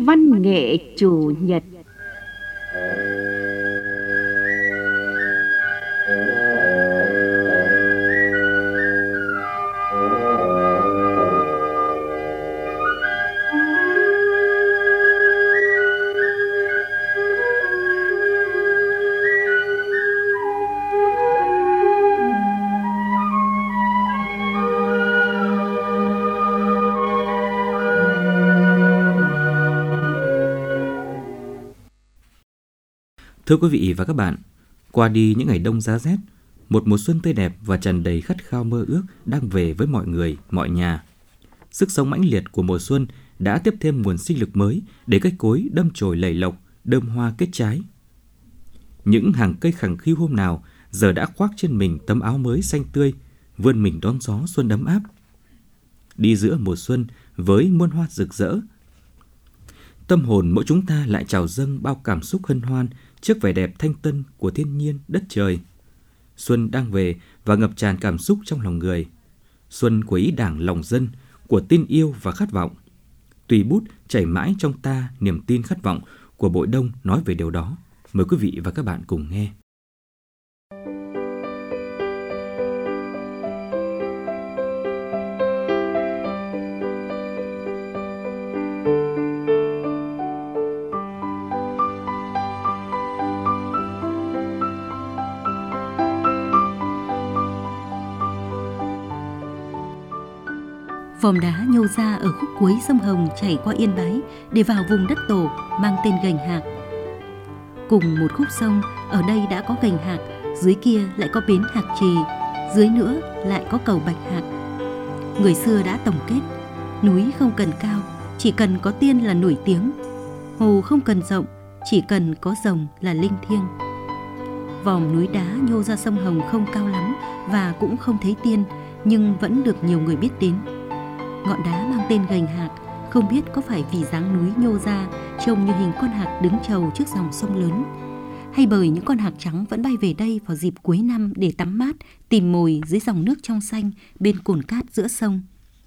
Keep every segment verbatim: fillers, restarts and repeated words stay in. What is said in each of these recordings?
văn nghệ chủ nhật. Thưa quý vị và các bạn, qua đi những ngày đông giá rét, một mùa xuân tươi đẹp và tràn đầy khát khao mơ ước đang về với mọi người, mọi nhà. Sức sống mãnh liệt của mùa xuân đã tiếp thêm nguồn sinh lực mới để cây cối đâm chồi lầy lộc, đơm hoa kết trái. Những hàng cây khẳng khiu hôm nào giờ đã khoác trên mình tấm áo mới xanh tươi, vươn mình đón gió xuân ấm áp. Đi giữa mùa xuân với muôn hoa rực rỡ, tâm hồn mỗi chúng ta lại trào dâng bao cảm xúc hân hoan trước vẻ đẹp thanh tân của thiên nhiên đất trời. Xuân đang về và ngập tràn cảm xúc trong lòng người. Xuân của ý đảng lòng dân, của tin yêu và khát vọng. Tùy bút chảy mãi trong ta niềm tin khát vọng của Bội Đông nói về điều đó. Mời quý vị và các bạn cùng nghe. Vòm đá nhô ra ở khúc cuối sông Hồng chảy qua Yên Bái để vào vùng đất tổ mang tên Gành Hạc. Cùng một khúc sông, ở đây đã có Gành Hạc, dưới kia lại có bến Hạc Trì, dưới nữa lại có cầu Bạch Hạc. Người xưa đã tổng kết, núi không cần cao, chỉ cần có tiên là nổi tiếng. Hồ không cần rộng, chỉ cần có rồng là linh thiêng. Vòm núi đá nhô ra sông Hồng không cao lắm và cũng không thấy tiên, nhưng vẫn được nhiều người biết đến. Ngọn đá mang tên Gành Hạc, không biết có phải vì dáng núi nhô ra trông như hình con hạc đứng chầu trước dòng sông lớn, hay bởi những con hạc trắng vẫn bay về đây vào dịp cuối năm để tắm mát, tìm mồi dưới dòng nước trong xanh bên cồn cát giữa sông.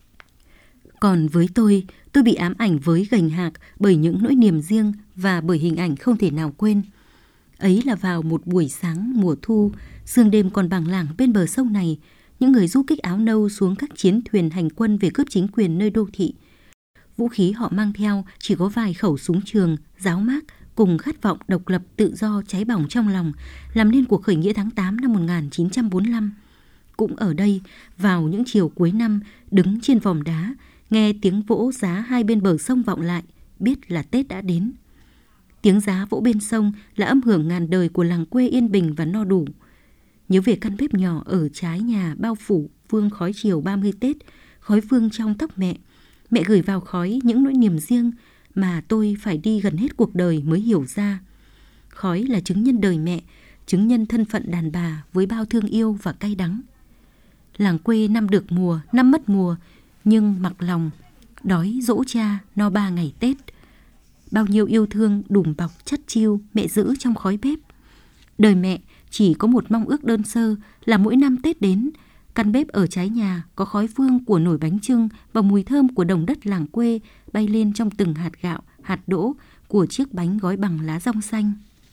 Còn với tôi, tôi bị ám ảnh với Gành Hạc bởi những nỗi niềm riêng và bởi hình ảnh không thể nào quên. Ấy là vào một buổi sáng mùa thu, sương đêm còn bàng lảng bên bờ sông này, những người du kích áo nâu xuống các chiến thuyền hành quân về cướp chính quyền nơi đô thị. Vũ khí họ mang theo chỉ có vài khẩu súng trường, giáo mác cùng khát vọng độc lập tự do cháy bỏng trong lòng, làm nên cuộc khởi nghĩa tháng tám năm một nghìn chín trăm bốn mươi lăm. Cũng ở đây, vào những chiều cuối năm, đứng trên vòm đá, nghe tiếng vỗ giá hai bên bờ sông vọng lại, biết là Tết đã đến. Tiếng giá vỗ bên sông là âm hưởng ngàn đời của làng quê yên bình và no đủ. Nhớ về căn bếp nhỏ ở trái nhà bao phủ vương khói chiều ba mươi Tết, khói vương trong tóc mẹ. Mẹ gửi vào khói những nỗi niềm riêng mà tôi phải đi gần hết cuộc đời mới hiểu ra. Khói là chứng nhân đời mẹ, chứng nhân thân phận đàn bà với bao thương yêu và cay đắng. Làng quê năm được mùa, năm mất mùa, nhưng mặc lòng, đói dỗ cha no ba ngày Tết. Bao nhiêu yêu thương đùm bọc chắt chiu mẹ giữ trong khói bếp. Đời mẹ chỉ có một mong ước đơn sơ là mỗi năm Tết đến, căn bếp ở trái nhà có khói phương của nồi bánh chưng và mùi thơm của đồng đất làng quê bay lên trong từng hạt gạo, hạt đỗ của chiếc bánh gói bằng lá dong xanh.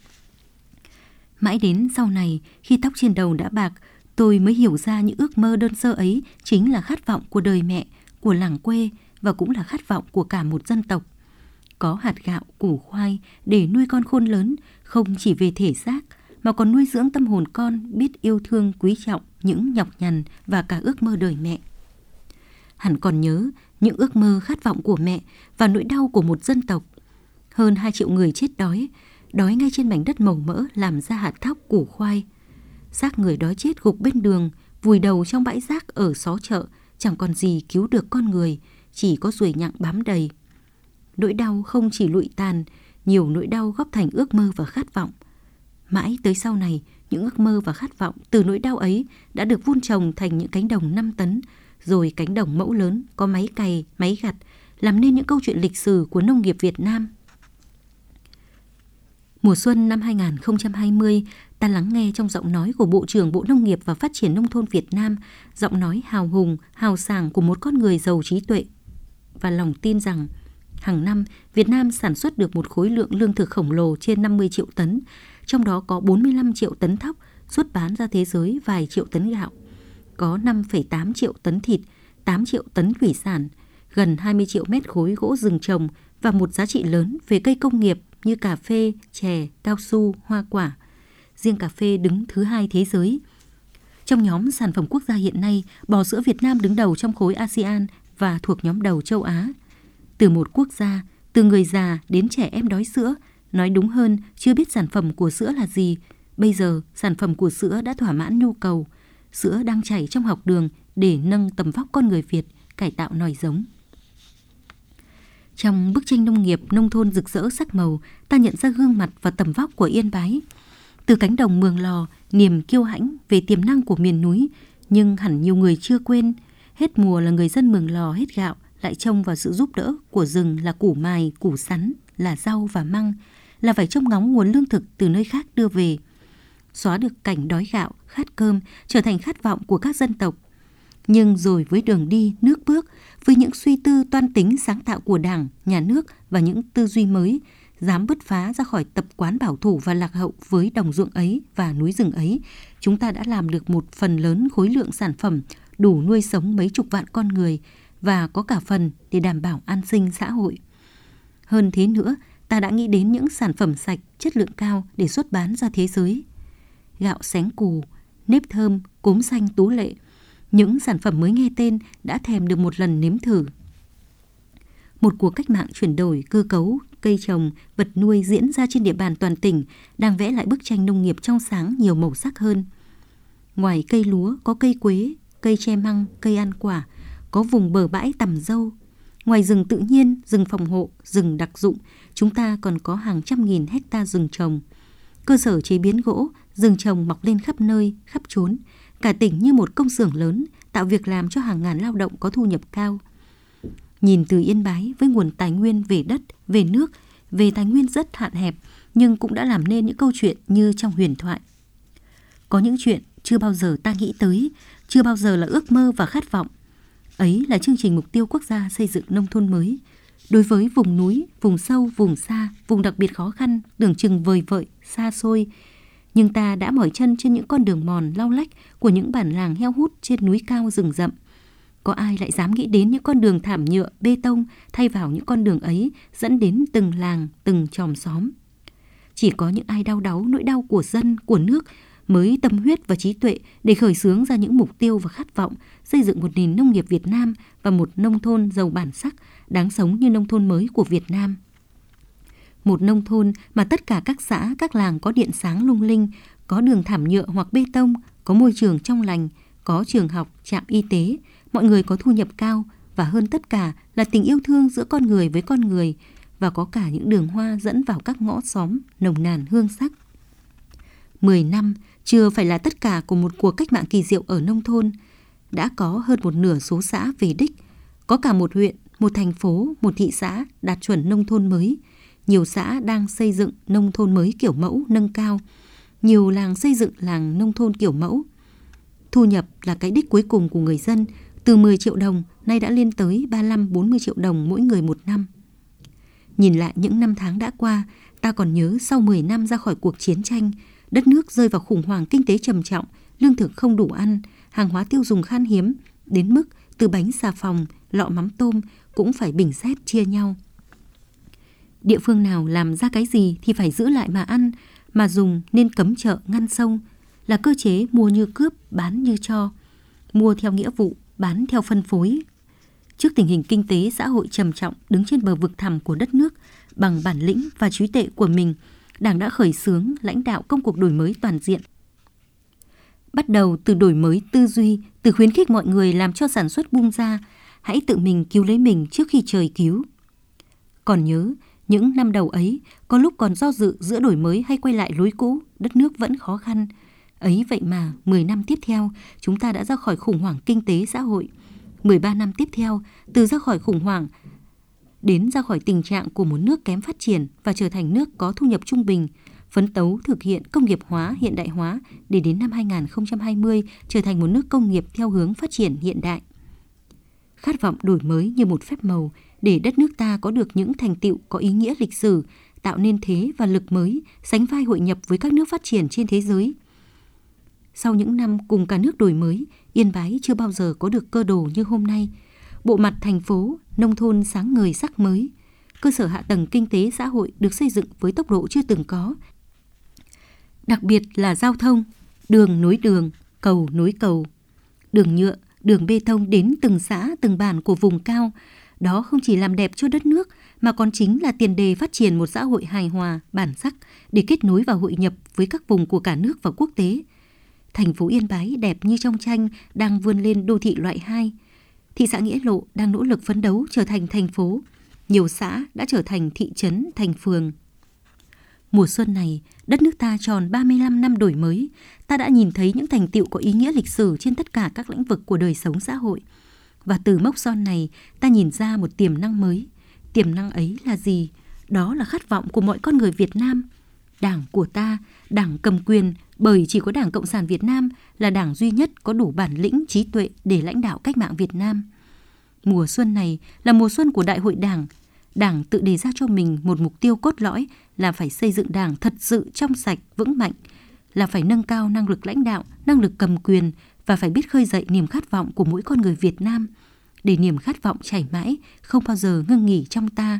Mãi đến sau này, khi tóc trên đầu đã bạc, tôi mới hiểu ra những ước mơ đơn sơ ấy chính là khát vọng của đời mẹ, của làng quê và cũng là khát vọng của cả một dân tộc. Có hạt gạo, củ khoai để nuôi con khôn lớn, không chỉ về thể xác, mà còn nuôi dưỡng tâm hồn con biết yêu thương quý trọng những nhọc nhằn và cả ước mơ đời mẹ. Hẳn còn nhớ những ước mơ khát vọng của mẹ và nỗi đau của một dân tộc. Hơn hai triệu người chết đói, đói ngay trên mảnh đất màu mỡ làm ra hạt thóc củ khoai. Xác người đói chết gục bên đường, vùi đầu trong bãi rác ở xó chợ, chẳng còn gì cứu được con người, chỉ có ruồi nhặng bám đầy. Nỗi đau không chỉ lụi tàn, nhiều nỗi đau góp thành ước mơ và khát vọng. Mãi tới sau này, những ước mơ và khát vọng từ nỗi đau ấy đã được vun trồng thành những cánh đồng năm tấn, rồi cánh đồng mẫu lớn có máy cày, máy gặt, làm nên những câu chuyện lịch sử của nông nghiệp Việt Nam. Mùa xuân năm hai nghìn không trăm hai mươi, ta lắng nghe trong giọng nói của Bộ trưởng Bộ Nông nghiệp và Phát triển Nông thôn Việt Nam, giọng nói hào hùng, hào sảng của một con người giàu trí tuệ. Và lòng tin rằng Hàng năm, Việt Nam sản xuất được một khối lượng lương thực khổng lồ trên năm mươi triệu tấn, trong đó có bốn mươi lăm triệu tấn thóc, xuất bán ra thế giới vài triệu tấn gạo. Có năm phẩy tám triệu tấn thịt, tám triệu tấn thủy sản, gần hai mươi triệu mét khối gỗ rừng trồng và một giá trị lớn về cây công nghiệp như cà phê, chè, cao su, hoa quả. Riêng cà phê đứng thứ hai thế giới. Trong nhóm sản phẩm quốc gia hiện nay, bò sữa Việt Nam đứng đầu trong khối a sê an và thuộc nhóm đầu châu Á. Từ một quốc gia, từ người già đến trẻ em đói sữa, nói đúng hơn chưa biết sản phẩm của sữa là gì, bây giờ sản phẩm của sữa đã thỏa mãn nhu cầu. Sữa đang chảy trong học đường để nâng tầm vóc con người Việt, cải tạo nòi giống. Trong bức tranh nông nghiệp nông thôn rực rỡ sắc màu, ta nhận ra gương mặt và tầm vóc của Yên Bái. Từ cánh đồng Mường Lò, niềm kiêu hãnh về tiềm năng của miền núi, nhưng hẳn nhiều người chưa quên, hết mùa là người dân Mường Lò hết gạo, lại trông vào sự giúp đỡ của rừng là củ mài, củ sắn, là rau và măng, là phải trông ngóng nguồn lương thực từ nơi khác đưa về. Xóa được cảnh đói gạo, khát cơm, trở thành khát vọng của các dân tộc. Nhưng rồi với đường đi, nước bước, với những suy tư toan tính sáng tạo của Đảng, Nhà nước và những tư duy mới, dám bứt phá ra khỏi tập quán bảo thủ và lạc hậu với đồng ruộng ấy và núi rừng ấy, chúng ta đã làm được một phần lớn khối lượng sản phẩm đủ nuôi sống mấy chục vạn con người và có cả phần để đảm bảo an sinh xã hội. Hơn thế nữa, ta đã nghĩ đến những sản phẩm sạch, chất lượng cao để xuất bán ra thế giới. Gạo xén cù, nếp thơm, cốm xanh tú lệ, những sản phẩm mới nghe tên đã thèm được một lần nếm thử. Một cuộc cách mạng chuyển đổi cơ cấu, cây trồng, vật nuôi diễn ra trên địa bàn toàn tỉnh đang vẽ lại bức tranh nông nghiệp trong sáng nhiều màu sắc hơn. Ngoài cây lúa có cây quế, cây tre măng, cây ăn quả, có vùng bờ bãi tằm dâu. Ngoài rừng tự nhiên, rừng phòng hộ, rừng đặc dụng, chúng ta còn có hàng trăm nghìn hecta rừng trồng. Cơ sở chế biến gỗ, rừng trồng mọc lên khắp nơi, khắp chốn. Cả tỉnh như một công xưởng lớn, tạo việc làm cho hàng ngàn lao động có thu nhập cao. Nhìn từ Yên Bái với nguồn tài nguyên về đất, về nước, về tài nguyên rất hạn hẹp, nhưng cũng đã làm nên những câu chuyện như trong huyền thoại. Có những chuyện chưa bao giờ ta nghĩ tới, chưa bao giờ là ước mơ và khát vọng. Ấy là chương trình mục tiêu quốc gia xây dựng nông thôn mới. Đối với vùng núi, vùng sâu, vùng xa, vùng đặc biệt khó khăn, tưởng chừng vời vợi, xa xôi, nhưng ta đã mỏi chân trên những con đường mòn lau lách của những bản làng heo hút trên núi cao rừng rậm. Có ai lại dám nghĩ đến những con đường thảm nhựa, bê tông thay vào những con đường ấy dẫn đến từng làng, từng chòm xóm. Chỉ có những ai đau đáu nỗi đau của dân, của nước mới tâm huyết và trí tuệ để khởi xướng ra những mục tiêu và khát vọng xây dựng một nền nông nghiệp Việt Nam và một nông thôn giàu bản sắc, đáng sống như nông thôn mới của Việt Nam. Một nông thôn mà tất cả các xã, các làng có điện sáng lung linh, có đường thảm nhựa hoặc bê tông, có môi trường trong lành, có trường học, trạm y tế, mọi người có thu nhập cao và hơn tất cả là tình yêu thương giữa con người với con người và có cả những đường hoa dẫn vào các ngõ xóm nồng nàn hương sắc. Mười năm chưa phải là tất cả của một cuộc cách mạng kỳ diệu ở nông thôn. Đã có hơn một nửa số xã về đích, có cả một huyện, một thành phố, một thị xã đạt chuẩn nông thôn mới. Nhiều xã đang xây dựng nông thôn mới kiểu mẫu nâng cao, nhiều làng xây dựng làng nông thôn kiểu mẫu. Thu nhập là cái đích cuối cùng của người dân, từ mười triệu đồng nay đã lên tới ba mươi lăm đến bốn mươi triệu đồng mỗi người một năm. Nhìn lại những năm tháng đã qua, ta còn nhớ sau mười năm ra khỏi cuộc chiến tranh, đất nước rơi vào khủng hoảng kinh tế trầm trọng, lương thực không đủ ăn, hàng hóa tiêu dùng khan hiếm, đến mức từ bánh xà phòng, lọ mắm tôm cũng phải bình xét chia nhau. Địa phương nào làm ra cái gì thì phải giữ lại mà ăn, mà dùng nên cấm chợ ngăn sông, là cơ chế mua như cướp, bán như cho, mua theo nghĩa vụ, bán theo phân phối. Trước tình hình kinh tế xã hội trầm trọng đứng trên bờ vực thẳm của đất nước, bằng bản lĩnh và trí tuệ của mình, Đảng đã khởi xướng lãnh đạo công cuộc đổi mới toàn diện. Bắt đầu từ đổi mới tư duy, từ khuyến khích mọi người làm cho sản xuất bung ra, hãy tự mình cứu lấy mình trước khi trời cứu. Còn nhớ, những năm đầu ấy, có lúc còn do dự giữa đổi mới hay quay lại lối cũ, đất nước vẫn khó khăn. Ấy vậy mà, mười năm tiếp theo, chúng ta đã ra khỏi khủng hoảng kinh tế xã hội. mười ba năm tiếp theo, từ ra khỏi khủng hoảng đến ra khỏi tình trạng của một nước kém phát triển và trở thành nước có thu nhập trung bình, phấn đấu thực hiện công nghiệp hóa, hiện đại hóa để đến năm hai không hai không trở thành một nước công nghiệp theo hướng phát triển hiện đại. khát vọng đổi mới như một phép màu để đất nước ta có được những thành tựu có ý nghĩa lịch sử, tạo nên thế và lực mới, sánh vai hội nhập với các nước phát triển trên thế giới. Sau những năm cùng cả nước đổi mới, Yên Bái chưa bao giờ có được cơ đồ như hôm nay. Bộ mặt thành phố, nông thôn sáng ngời sắc mới, cơ sở hạ tầng kinh tế xã hội được xây dựng với tốc độ chưa từng có. Đặc biệt là giao thông, đường nối đường, cầu nối cầu, đường nhựa, đường bê tông đến từng xã, từng bản của vùng cao. Đó không chỉ làm đẹp cho đất nước mà còn chính là tiền đề phát triển một xã hội hài hòa, bản sắc để kết nối và hội nhập với các vùng của cả nước và quốc tế. Thành phố Yên Bái đẹp như trong tranh đang vươn lên đô thị loại hai. Thị xã Nghĩa Lộ đang nỗ lực phấn đấu trở thành thành phố. Nhiều xã đã trở thành thị trấn, thành phường. Mùa xuân này, đất nước ta tròn ba mươi lăm năm đổi mới. Ta đã nhìn thấy những thành tựu có ý nghĩa lịch sử trên tất cả các lĩnh vực của đời sống xã hội. Và từ mốc son này, ta nhìn ra một tiềm năng mới. Tiềm năng ấy là gì? Đó là khát vọng của mọi con người Việt Nam. Đảng của ta, đảng cầm quyền, bởi chỉ có Đảng Cộng sản Việt Nam là đảng duy nhất có đủ bản lĩnh, trí tuệ để lãnh đạo cách mạng Việt Nam. Mùa xuân này là mùa xuân của Đại hội Đảng. Đảng tự đề ra cho mình một mục tiêu cốt lõi là phải xây dựng Đảng thật sự trong sạch, vững mạnh, là phải nâng cao năng lực lãnh đạo, năng lực cầm quyền và phải biết khơi dậy niềm khát vọng của mỗi con người Việt Nam, để niềm khát vọng chảy mãi, không bao giờ ngưng nghỉ trong ta.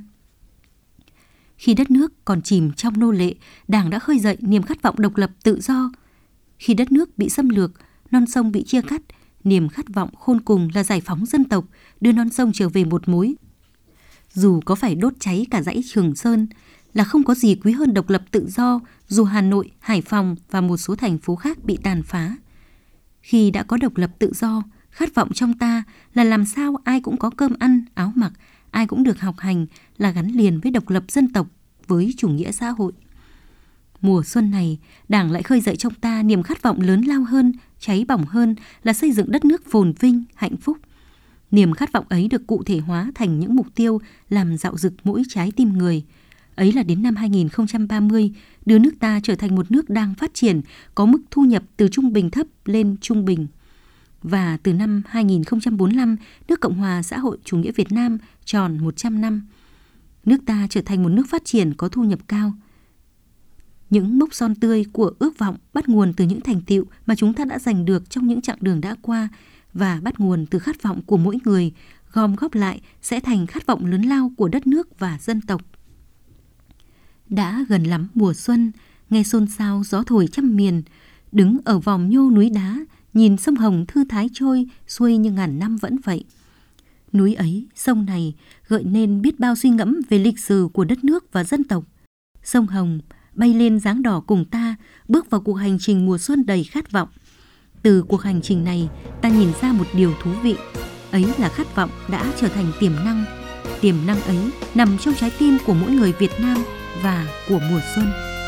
Khi đất nước còn chìm trong nô lệ, Đảng đã khơi dậy niềm khát vọng độc lập tự do. Khi đất nước bị xâm lược, non sông bị chia cắt, niềm khát vọng khôn cùng là giải phóng dân tộc, đưa non sông trở về một mối. Dù có phải đốt cháy cả dãy Trường Sơn, là không có gì quý hơn độc lập tự do, dù Hà Nội, Hải Phòng và một số thành phố khác bị tàn phá. Khi đã có độc lập tự do, khát vọng trong ta là làm sao ai cũng có cơm ăn, áo mặc, ai cũng được học hành, là gắn liền với độc lập dân tộc, với chủ nghĩa xã hội. Mùa xuân này, Đảng lại khơi dậy trong ta niềm khát vọng lớn lao hơn, cháy bỏng hơn là xây dựng đất nước phồn vinh, hạnh phúc. Niềm khát vọng ấy được cụ thể hóa thành những mục tiêu làm dạo dực mỗi trái tim người. Ấy là đến năm hai nghìn không trăm ba mươi, đưa nước ta trở thành một nước đang phát triển, có mức thu nhập từ trung bình thấp lên trung bình. Và từ năm hai nghìn không trăm bốn mươi lăm, nước Cộng hòa xã hội chủ nghĩa Việt Nam tròn một trăm năm. Nước ta trở thành một nước phát triển có thu nhập cao. Những mốc son tươi của ước vọng bắt nguồn từ những thành tựu mà chúng ta đã giành được trong những chặng đường đã qua và bắt nguồn từ khát vọng của mỗi người, gom góp lại sẽ thành khát vọng lớn lao của đất nước và dân tộc. Đã gần lắm mùa xuân, nghe xôn xao gió thổi trăm miền, đứng ở vòm nhô núi đá, nhìn sông Hồng thư thái trôi, xuôi như ngàn năm vẫn vậy. Núi ấy, sông này gợi nên biết bao suy ngẫm về lịch sử của đất nước và dân tộc. Sông Hồng bay lên dáng đỏ cùng ta, bước vào cuộc hành trình mùa xuân đầy khát vọng. Từ cuộc hành trình này, ta nhìn ra một điều thú vị, ấy là khát vọng đã trở thành tiềm năng. Tiềm năng ấy nằm trong trái tim của mỗi người Việt Nam và của mùa xuân.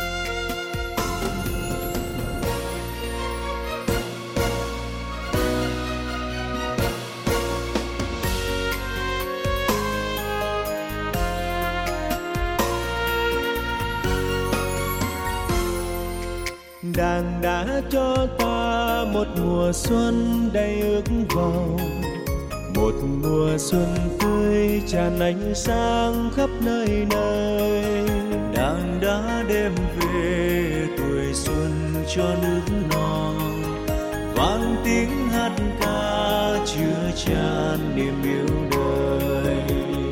Đảng đã cho ta một mùa xuân đầy ước vọng, một mùa xuân tươi tràn ánh sáng khắp nơi nơi. Đảng đã đem về tuổi xuân cho nước non, vang tiếng hát ca chứa chan niềm yêu đời.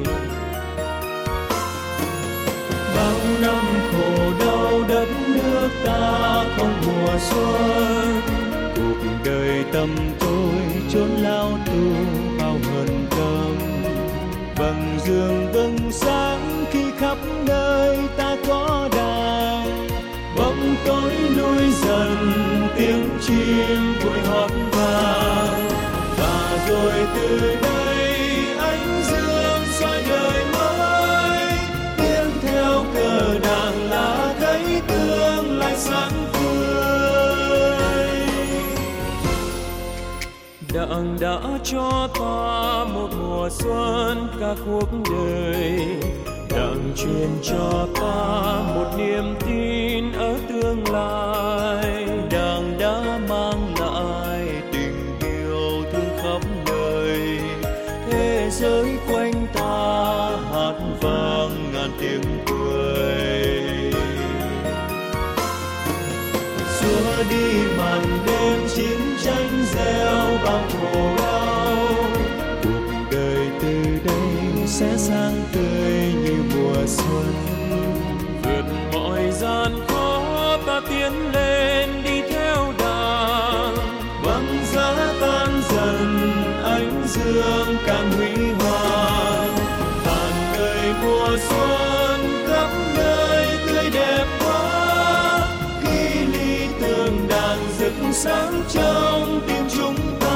Bao năm khổ đau đất nước ta không mùa xuân, cuộc đời tâm tôi chốn lao tù bao hận căm. Vầng dương bừng sáng khi khắp nơi ta có đàn, bóng tối lui dần tiếng chim vội hót vang. Và rồi từ đây ánh dương soi đời mới, tiến theo cờ đảng là thấy tương lai sáng tươi. Đảng đã cho ta một mùa xuân cả cuộc đời, Đảng truyền cho ta một niềm tin ở tương lai. Đảng đã mang lại tình yêu thương khắp nơi, thế ngàn tiếng cười. Xua đi màn đêm chiến tranh gieo bao khổ đau, cuộc đời từ đây sẽ sáng tươi như mùa xuân. Vượt mọi gian khó ta tiến lên đi theo đàng, băng giá tan dần ánh dương càng huy hoàng. Tàn đời mùa xuân khắp nơi tươi đẹp quá, khi ly tường đàn rực sáng trong tim chúng ta.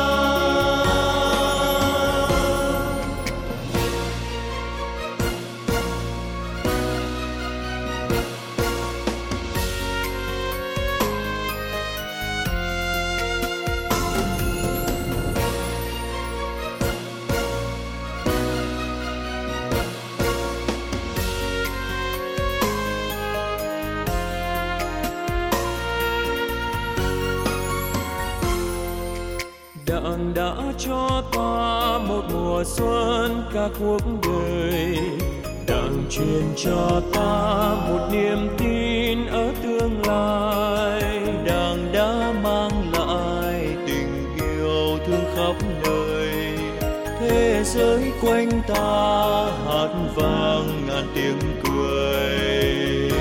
Đảng đã cho ta một mùa xuân ca cuộc đời, Đảng truyền cho ta một niềm tin ở tương lai. Đảng đã mang lại tình yêu thương khắp nơi, thế giới quanh ta hát vang ngàn tiếng cười.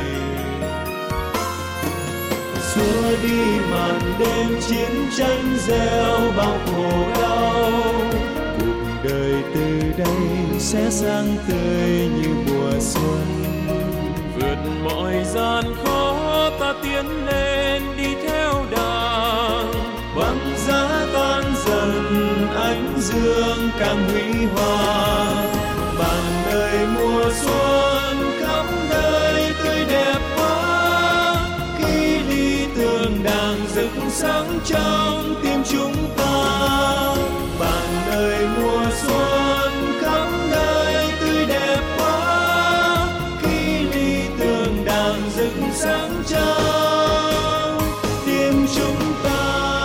Xua đi màn đêm chiến tranh gieo bao khổ đau, cuộc đời từ đây sẽ sáng tươi như mùa xuân. Vượt mọi gian khó ta tiến lên đi theo đàng, băng giá tan dần ánh dương càng huy hoàng. Bàn đời mùa xuân khắp nơi tươi đẹp quá, khi đi tường đàng rực sáng trong tim chúng ta. Bàn đời mùa xuân khắp nơi tươi đẹp quá, khi đi tường đàng rực sáng trong tim chúng ta.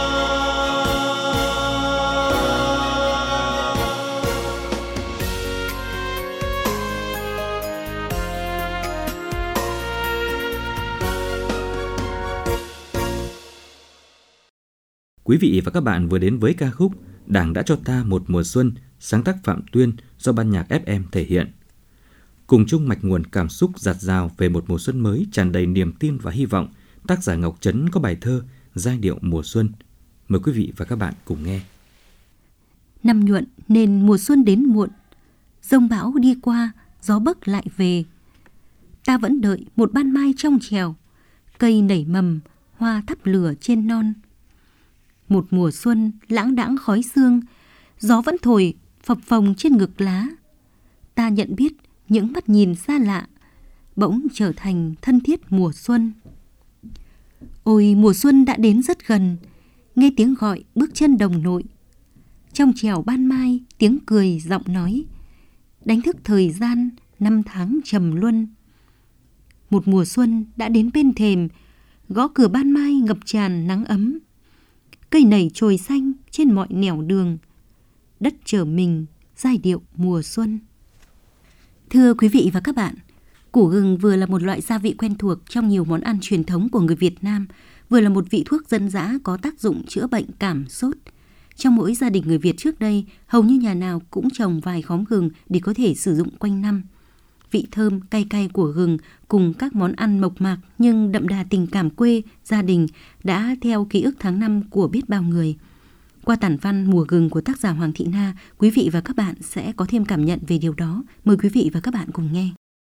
Quý vị và các bạn vừa đến với ca khúc Đảng đã cho ta một mùa xuân, sáng tác Phạm Tuyên do ban nhạc ép em thể hiện. Cùng chung mạch nguồn cảm xúc dạt dào về một mùa xuân mới tràn đầy niềm tin và hy vọng, tác giả Ngọc Trấn có bài thơ Giai điệu mùa xuân. Mời quý vị và các bạn cùng nghe. Năm nhuận nên mùa xuân đến muộn, giông bão đi qua, gió bấc lại về. Ta vẫn đợi một ban mai trong trèo, cây nảy mầm, hoa thắp lửa trên non. Một mùa xuân lãng đãng khói sương, gió vẫn thổi phập phồng trên ngực lá. Ta nhận biết những mắt nhìn xa lạ, bỗng trở thành thân thiết mùa xuân. Ôi mùa xuân đã đến rất gần, nghe tiếng gọi bước chân đồng nội. Trong trèo ban mai tiếng cười giọng nói, đánh thức thời gian năm tháng trầm luân. Một mùa xuân đã đến bên thềm, gõ cửa ban mai ngập tràn nắng ấm. Cây nảy chồi xanh trên mọi nẻo đường, đất trở mình giai điệu mùa xuân. Thưa quý vị và các bạn, củ gừng vừa là một loại gia vị quen thuộc trong nhiều món ăn truyền thống của người Việt Nam, vừa là một vị thuốc dân dã có tác dụng chữa bệnh cảm sốt. Trong mỗi gia đình người Việt trước đây, hầu như nhà nào cũng trồng vài khóm gừng để có thể sử dụng quanh năm. Vị thơm cay cay của gừng cùng các món ăn mộc mạc nhưng đậm đà tình cảm quê, gia đình đã theo ký ức tháng năm của biết bao người. Qua tản văn Mùa gừng của tác giả Hoàng Thị Na, quý vị và các bạn sẽ có thêm cảm nhận về điều đó. Mời quý vị và các bạn cùng nghe.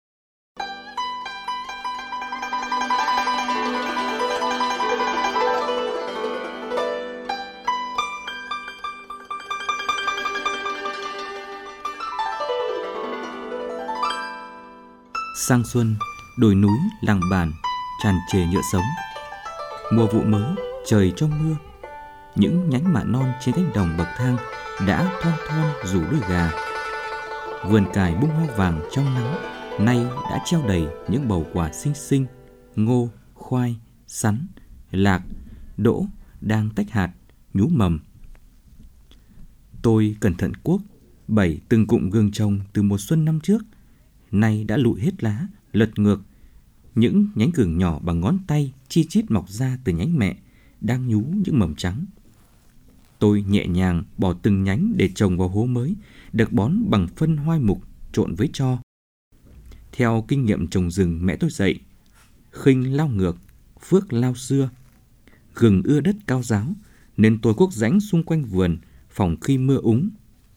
Sang xuân, đồi núi, làng bản tràn trề nhựa sống. Mùa vụ mới, trời trong mưa, những nhánh mạ non trên cánh đồng bậc thang đã thon thon rủ đuôi gà. Vườn cải bung hoa vàng trong nắng, nay đã treo đầy những bầu quả xinh xinh, ngô, khoai, sắn, lạc, đỗ đang tách hạt, nhú mầm. Tôi cẩn thận cuốc, bẩy từng cụm gừng trồng từ mùa xuân năm trước. nay đã lụi hết lá, lật ngược. Những nhánh gừng nhỏ bằng ngón tay chi chít mọc ra từ nhánh mẹ, đang nhú những mầm trắng. Tôi nhẹ nhàng bỏ từng nhánh để trồng vào hố mới, được bón bằng phân hoai mục trộn với tro. Theo kinh nghiệm trồng rừng mẹ tôi dạy, khinh lao ngược, phước lao xưa. Gừng ưa đất cao ráo, nên tôi cuốc rãnh xung quanh vườn, phòng khi mưa úng.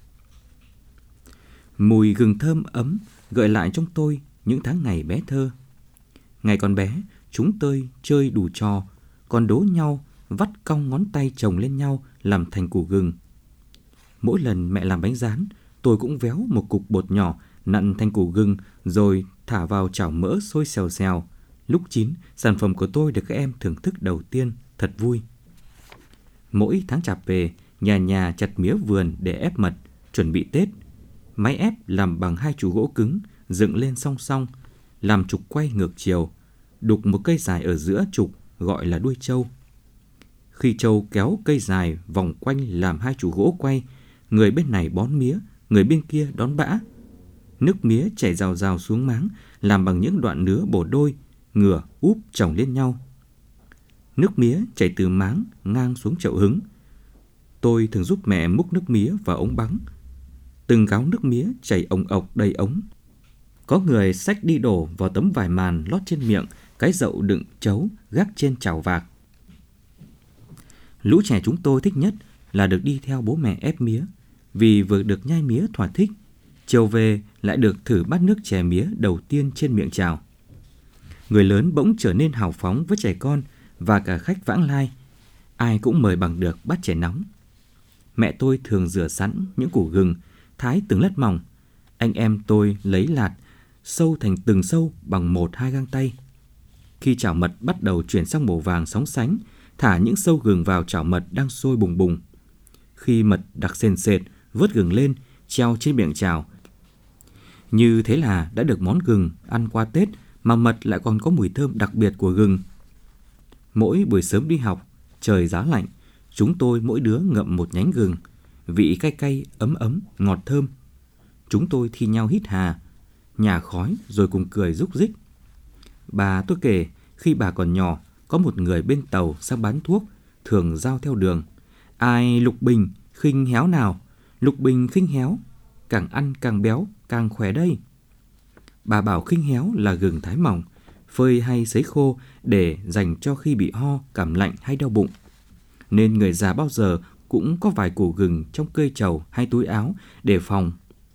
Mùi gừng thơm ấm gợi lại trong tôi những tháng ngày bé thơ. Ngày còn bé, chúng tôi chơi đủ trò, còn đố nhau vắt cong ngón tay chồng lên nhau làm thành củ gừng. Mỗi lần mẹ làm bánh rán, tôi cũng véo một cục bột nhỏ nặn thành củ gừng rồi thả vào chảo mỡ sôi xèo xèo. Lúc chín, sản phẩm của tôi được các em thưởng thức đầu tiên, thật vui. Mỗi tháng chạp về, nhà nhà chặt mía vườn để ép mật, chuẩn bị Tết. Máy ép làm bằng hai trụ gỗ cứng, dựng lên song song, làm trục quay ngược chiều, đục một cây dài ở giữa trục gọi là đuôi trâu. Khi trâu kéo cây dài vòng quanh làm hai trụ gỗ quay, người bên này bón mía, người bên kia đón bã. Nước mía chảy rào rào xuống máng, làm bằng những đoạn nứa bổ đôi, ngửa úp chồng lên nhau. Nước mía chảy từ máng ngang xuống chậu hứng. Tôi thường giúp mẹ múc nước mía vào ống bắn. Từng gáo nước mía chảy ồng ộc đầy ống. Có người xách đi đổ vào tấm vải màn lót trên miệng, cái dậu đựng chấu gác trên chảo vạc. Lũ trẻ chúng tôi thích nhất là được đi theo bố mẹ ép mía, vì vừa được nhai mía thỏa thích, chiều về lại được thử bát nước chè mía đầu tiên trên miệng chảo. Người lớn bỗng trở nên hào phóng với trẻ con và cả khách vãng lai. Ai cũng mời bằng được bát chè nóng. Mẹ tôi thường rửa sẵn những củ gừng, thái từng lát mỏng. Anh em tôi lấy lạt, sâu thành từng sâu bằng một hai găng tay. Khi chảo mật bắt đầu chuyển sang màu vàng sóng sánh, thả những sâu gừng vào chảo mật đang sôi bùng bùng. Khi mật đặc sền sệt, vớt gừng lên, treo trên miệng chảo. Như thế là đã được món gừng ăn qua Tết, mà mật lại còn có mùi thơm đặc biệt của gừng. Mỗi buổi sớm đi học, trời giá lạnh, chúng tôi mỗi đứa ngậm một nhánh gừng, vị cay cay, ấm ấm, ngọt thơm. Chúng tôi thi nhau hít hà, nhả khói rồi cùng cười rúc rích. Bà tôi kể, khi bà còn nhỏ, có một người bên tàu sang bán thuốc, thường giao theo đường. Ai lục bình, khinh héo nào, lục bình khinh héo, càng ăn càng béo, càng khỏe đây. Bà bảo khinh héo là gừng thái mỏng, phơi hay sấy khô để dành cho khi bị ho, cảm lạnh hay đau bụng. Nên người già bao giờ cũng có vài củ gừng trong cơi trầu hay túi áo để phòng.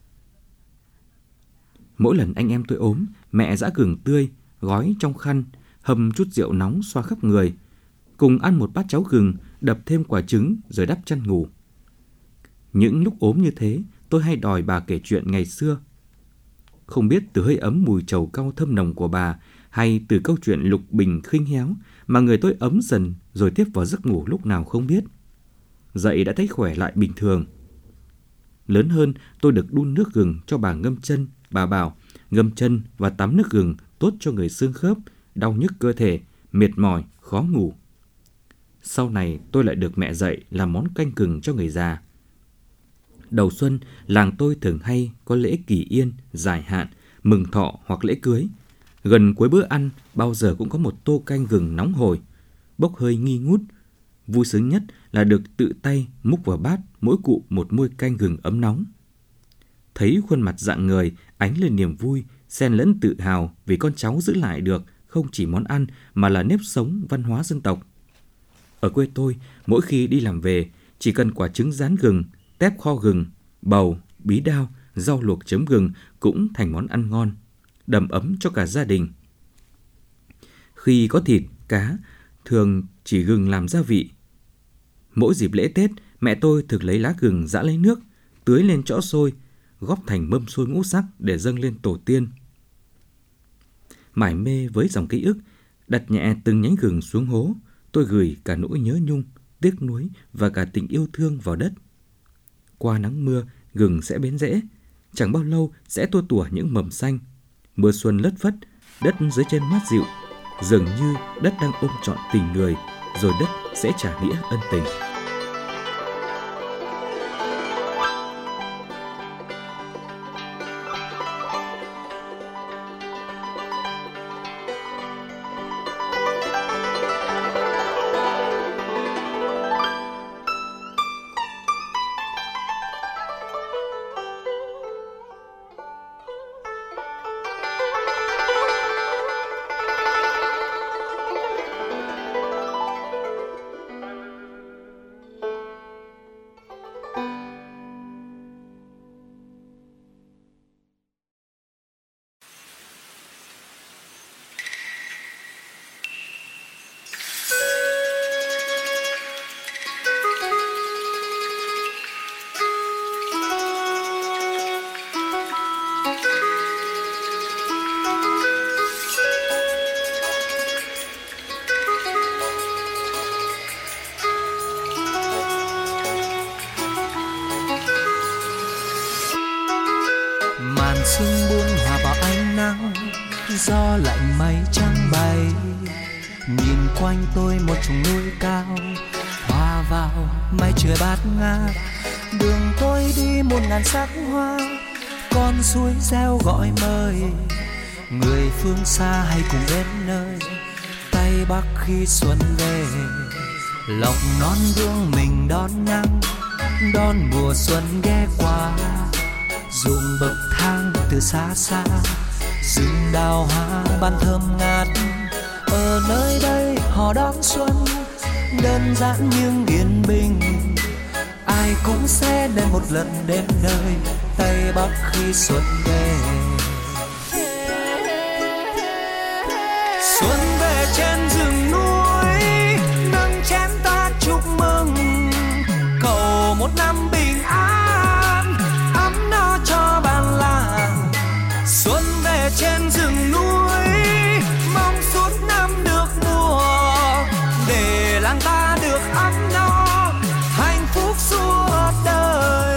Mỗi lần anh em tôi ốm, mẹ giã gừng tươi, gói trong khăn, hầm chút rượu nóng xoa khắp người, cùng ăn một bát cháo gừng, đập thêm quả trứng rồi đắp chăn ngủ. Những lúc ốm như thế, tôi hay đòi bà kể chuyện ngày xưa. Không biết từ hơi ấm mùi trầu cau thơm nồng của bà hay từ câu chuyện lục bình khinh héo mà người tôi ấm dần rồi tiếp vào giấc ngủ lúc nào không biết. Dậy đã thấy khỏe lại bình thường. Lớn hơn, tôi được đun nước gừng cho bà ngâm chân. Bà bảo ngâm chân và tắm nước gừng tốt cho người xương khớp, đau nhức cơ thể, mệt mỏi, khó ngủ. Sau này tôi lại được mẹ dạy làm món canh gừng cho người già. Đầu xuân, làng tôi thường hay có lễ kỳ yên, giải hạn, mừng thọ hoặc lễ cưới. Gần cuối bữa ăn, bao giờ cũng có một tô canh gừng nóng hổi, bốc hơi nghi ngút. Vui sướng nhất là được tự tay múc vào bát mỗi cụ một muôi canh gừng ấm nóng. Thấy khuôn mặt rạng ngời ánh lên niềm vui, xen lẫn tự hào vì con cháu giữ lại được không chỉ món ăn mà là nếp sống văn hóa dân tộc. Ở quê tôi, mỗi khi đi làm về, chỉ cần quả trứng rán gừng, tép kho gừng, bầu, bí đao, rau luộc chấm gừng cũng thành món ăn ngon, đầm ấm cho cả gia đình. Khi có thịt, cá, thường chỉ gừng làm gia vị. Mỗi dịp lễ Tết, mẹ tôi thường lấy lá gừng giã lấy nước, tưới lên chõ xôi, góp thành mâm xôi ngũ sắc để dâng lên tổ tiên. Mải mê với dòng ký ức, đặt nhẹ từng nhánh gừng xuống hố, tôi gửi cả nỗi nhớ nhung, tiếc nuối và cả tình yêu thương vào đất. Qua nắng mưa, gừng sẽ bén rễ, chẳng bao lâu sẽ tua tủa những mầm xanh. Mưa xuân lất phất, đất dưới chân mát dịu, dường như đất đang ôm trọn tình người, rồi đất sẽ trả nghĩa ân tình. gió lạnh mây trắng bay. Nhìn quanh tôi một chùm núi cao hòa vào mây trời bát ngát. Đường tôi đi một ngàn sắc hoa, con suối reo gọi mời. Người phương xa hay cùng đến nơi Tây Bắc khi xuân về. Lòng non vương mình đón nắng, đón mùa xuân ghé qua. Ruộng bậc thang từ xa xa, rừng đào hoa ban thơm ngát. Ở nơi đây họ đón xuân, đơn giản nhưng yên bình. Ai cũng sẽ đến một lần đến nơi Tây Bắc khi xuân về. Xuân về trên rừng núi, nâng chén ta chúc mừng. Cầu một năm bình an, ấm no cho bản làng. Xuân về trên rừng núi, mong suốt năm được mùa. Để làng ta được ấm no, hạnh phúc suốt đời.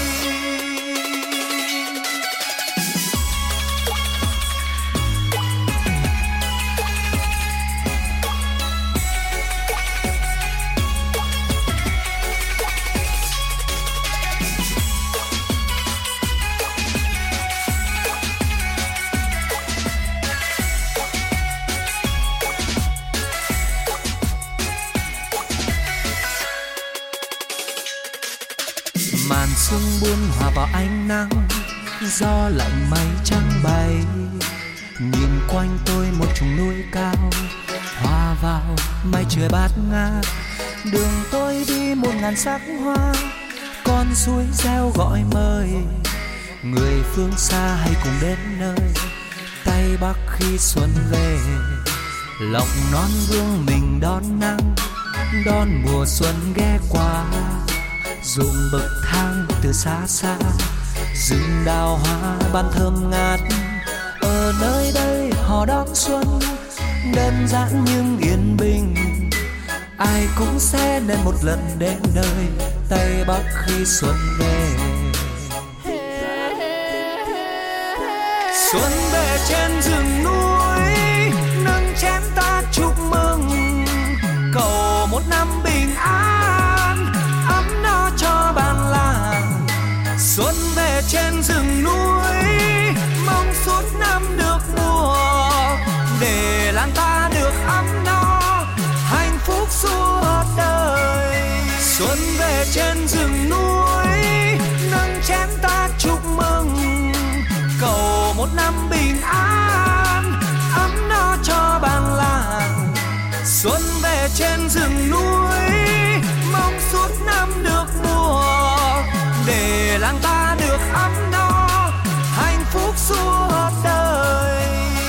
Màn sương buông hòa vào ánh nắng, gió lạnh mây trắng bay. Nhìn quanh tôi một chùm núi cao hòa vào mây trời bát ngát. Đường tôi đi một ngàn sắc hoa, con suối reo gọi mời. Người phương xa hay cùng đến nơi Tây Bắc khi xuân về. Lòng non vương mình đón nắng, đón mùa xuân ghé qua. Ruộng bậc thang từ xa xa, rừng đào hoa ban thơm ngát. Ở nơi đây họ đón xuân, đơn giản nhưng yên bình. Ai cũng sẽ đến một lần đến nơi Tây Bắc khi xuân về. Xuân về trên rừng núi, nâng chén ta chúc mừng. Cầu một năm bình an, ấm no cho bản làng. Xuân về trên rừng núi, mong suốt năm được mùa. Để làng ta được ấm no, hạnh phúc suốt đời. Xuân về trên rừng núi, nâng chén ta chúc mừng. Cầu một năm bình an, ấm no cho bản làng. Xuân về trên rừng núi, mong suốt năm được mùa. Để làng ta được ấm no, hạnh phúc suốt đời.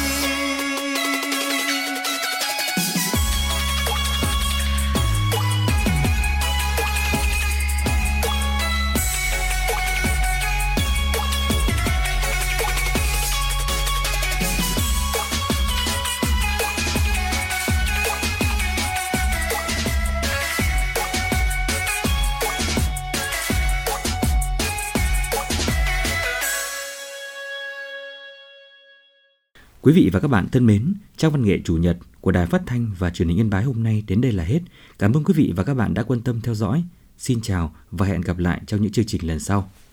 Quý vị và các bạn thân mến, trong văn nghệ chủ nhật của Đài Phát thanh và Truyền hình Yên Bái hôm nay đến đây là hết. Cảm ơn quý vị và các bạn đã quan tâm theo dõi. Xin chào và hẹn gặp lại trong những chương trình lần sau.